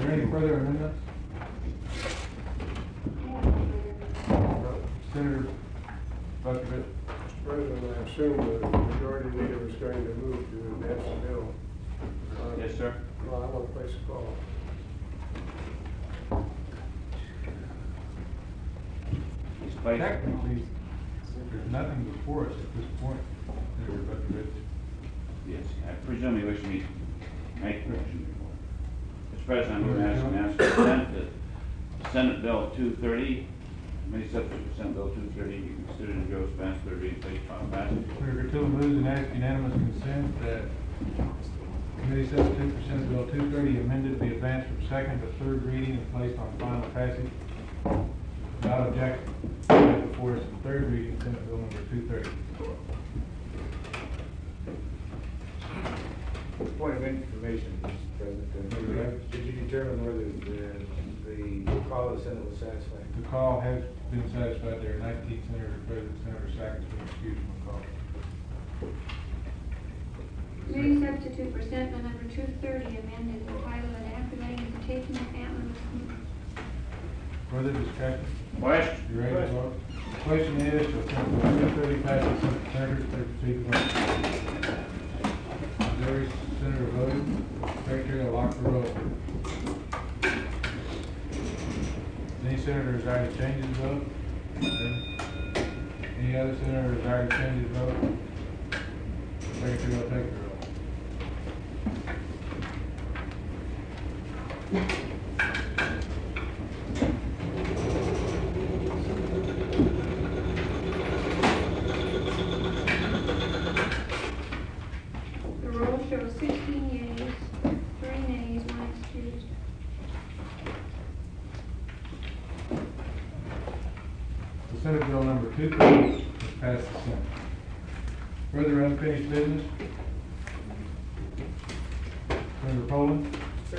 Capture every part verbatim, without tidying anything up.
there any further amendments? Senator Buckovich? Mister President, I assume the majority leader is going to move to advance the bill. Uh, Yes, sir. Well, I want to place a call. He's placed. Technically, there's nothing before us at this point, Senator Buckovich. Yes, I presume you wish me to make the motion. Mister President, I'm going to ask and ask the Senate that Senate Bill two thirty, committee subject to Senate Bill two thirty, be considered and goes fast third reading, placed upon passage. Senator Till moves and asks unanimous consent that committee substitute for Senate Bill two thirty amended be advanced from second to third reading and placed on final passage. Without objection, before us in third reading, Senate Bill number two thirty. Point of information, Mister President. Did you determine whether the, the call of the Senate was satisfied? The call has been satisfied. There are nineteen senators present. Senator Sack has been excused from the call. Committee substitute for Senate Bill number two thirty amended entitled an act relating to taking of antler. Further discussion? Question. You ready to vote? The question is, shall Senate Bill two thirty pass the senators, they proceed to vote. Missouri Senator voted. Secretary will lock the roll. Any senator desire to change his vote? Any other senator desire to change his vote? Secretary will take the roll. The roll shows sixteen yeas, three nays, one excused. The Senate Bill number two thirty has passed the Senate. Further unfinished business? Senator Poland?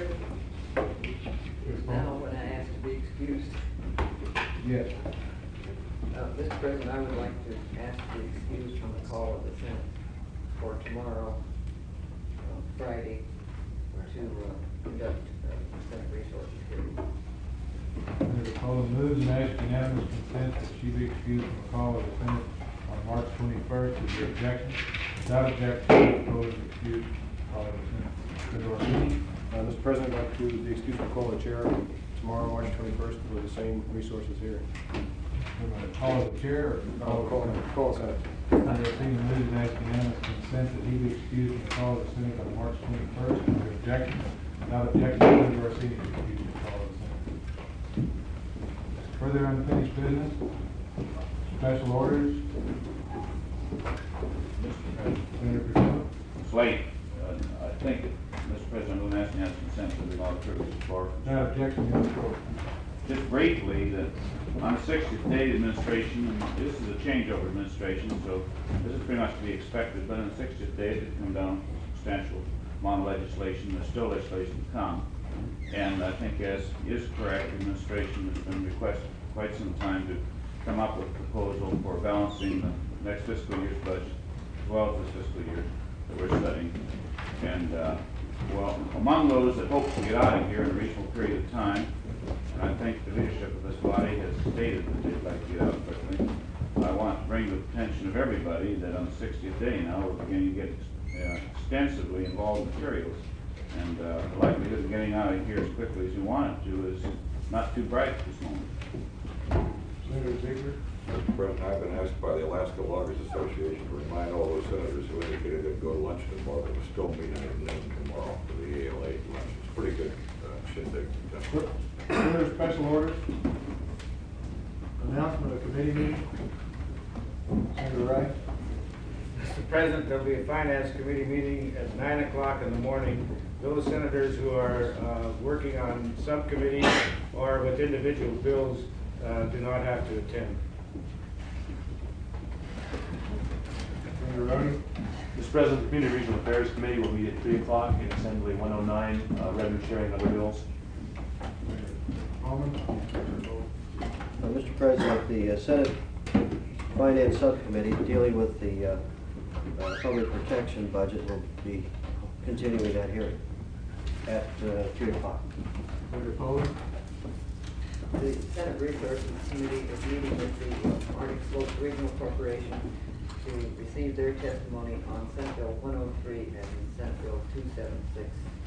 Now, when I ask to be excused, Yes. uh, Mister President, I would like to ask to be excused from the call of the Senate for tomorrow, uh, Friday, to uh, conduct uh, Senate resources hearing. Senator Poland moves and asks unanimous consent that she be excused from the call of the Senate on March twenty-first. Is there objection? Without objection, Senator Poland is excused from the call of the Senate. Senator Orsini? Uh, Mister President, I'd like to be excused from call of the chair tomorrow, March twenty-first, for the same resources hearing. We're going to call of the chair or Call, call, call Senate. Senator Orsini moves and asks unanimous consent that he be excused from the call of the Senate on March twenty-first. Is there objection? Without objection, Senator Orsini is excused from the call of the Senate. Further unfinished business? Special orders? Senator Priscilla? Slate, uh, I think, Mister President, I'm going to ask and ask consent to the law of privilege for. Without objection, you have the floor. Just briefly, that on the sixtieth day of administration, and this is a changeover administration, so this is pretty much to be expected, but on the sixtieth day, it did come down substantial amount of legislation. There's still legislation to come. And I think, as is correct, the administration has been requested for quite some time to come up with a proposal for balancing the next fiscal year's budget as well as this fiscal year that we're studying. And, uh, well, among those that hope to get out of here in a reasonable period of time, and I think the leadership of this body has stated that they'd like to get out quickly, I want to bring to the attention of everybody that on the sixtieth day now, we're beginning to get uh, extensively involved materials. And uh, the likelihood of getting out of here as quickly as you want it to is not too bright at this moment. Senator Ziegler? Mister President, I've been asked by the Alaska Loggers Association to remind all those senators who indicated they'd go to lunch tomorrow that we're still meeting at noon tomorrow for the A L A lunch. It's a pretty good uh, shindig. Further special orders? Announcement of committee meeting? Senator Wright? Mister President, there'll be a Finance Committee meeting at nine o'clock in the morning. Those senators who are uh, working on subcommittee or with individual bills uh, do not have to attend. Senator Rhodey? Mister President, the Community Regional Affairs Committee will meet at three o'clock in Assembly one oh nine, uh, revenue sharing and other bills. Alderman? Uh, Mister President, the uh, Senate Finance Subcommittee dealing with the uh, uh, public protection budget will be continuing that hearing at uh, three o'clock. Those opposed? The Senate Resources Committee is meeting with the Arctic Slopes Regional Corporation to receive their testimony on Senate Bill one oh three and Senate Bill two seventy-six.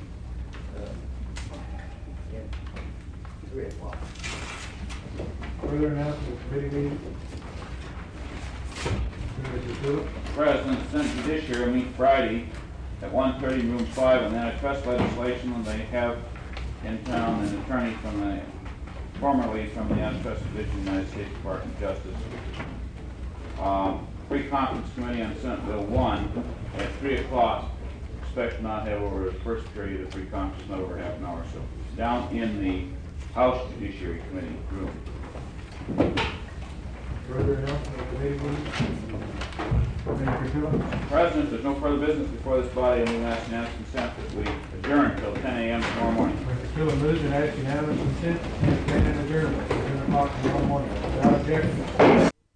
uh, At three o'clock. Further announcement of committee meeting? Senator Phillips? President, Senate Judiciary will meet Friday at one thirty, room five, on antitrust legislation, and they have in town an attorney from the, formerly from the Antitrust Division of the United States Department of Justice. Um, Pre-conference committee on Senate Bill one at three o'clock. Expect to not have over the first period of pre-conference, not over half an hour or so. Down in the House Judiciary Committee room. Further announcement of committee meeting? Senator Phillips? President, there's no further business before this body, and we ask unanimous consent that we adjourn until ten A M tomorrow morning. Mister Phillips moves and asks unanimous consent to stand and adjourn at ten o'clock tomorrow morning. Without objection.